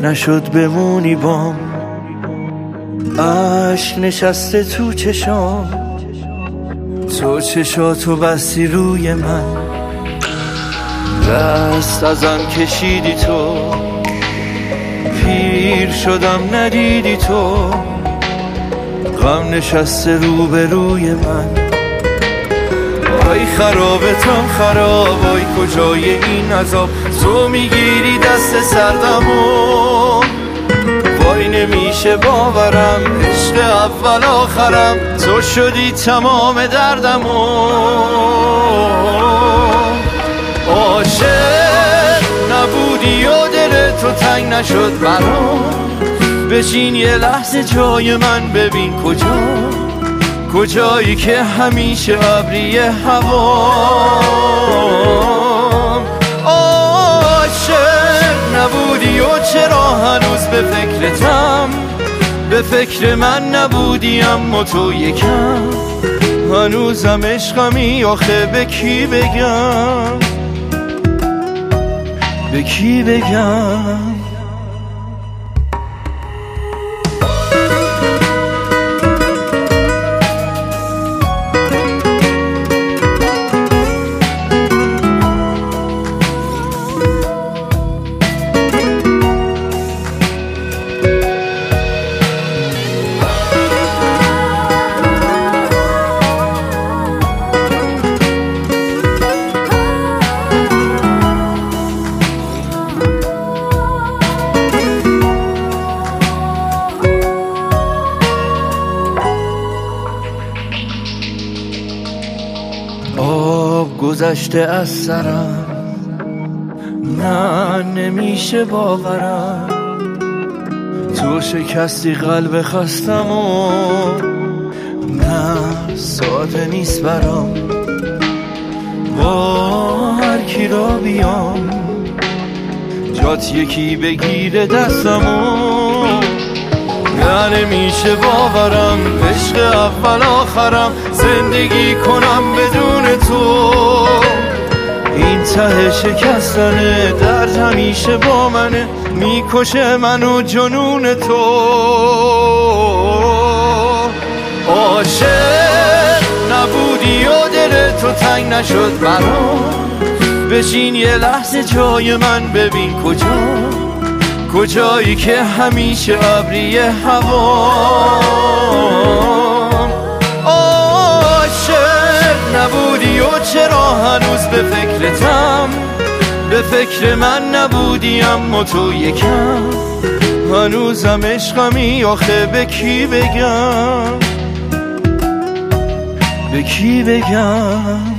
نشد بمونی بام، عشق نشسته تو چشام، تو چشاتو بستی روی من، دست ازم کشیدی تو، پیر شدم ندیدی تو، غم نشسته روبروی من. وای خرابتم خراب، وای کجای این عذاب، تو میگیری دست سردمو، وای نمیشه باورم عشق اول آخرم، تو شدی تمام دردمو. عاشق نبودی و دل تو تنگ نشد برام، بشین یه لحظه جای من ببین کجایی که همیشه ابری هوام. عاشق نبودی و چرا هنوز به فکرتم، به فکر من نبودی اما تو یکم، هنوزم عشقمی آخه به کی بگم، به کی بگم. آب گذشته از سرم، نه نمیشه باورم، تو شکستی قلب خستم و نه ساده نیست برام، با هر کی را بیام جات یکی بگیره دستمو، نه نمیشه باورم عشق اول آخرم، زندگی کنم بدون تو، این ته شکستنه درد همیشه با منه، میکشه منو جنون تو. عاشق نبودی و دل تو تنگ نشد برام، بشین یه لحظه جای من ببین کجایی که همیشه ابری هوام. عاشق نبودی و چرا هنوز به فکرتم، به فکر من نبودی اما تو یکم، هنوزم عشقمی آخه به کی بگم، به کی بگم.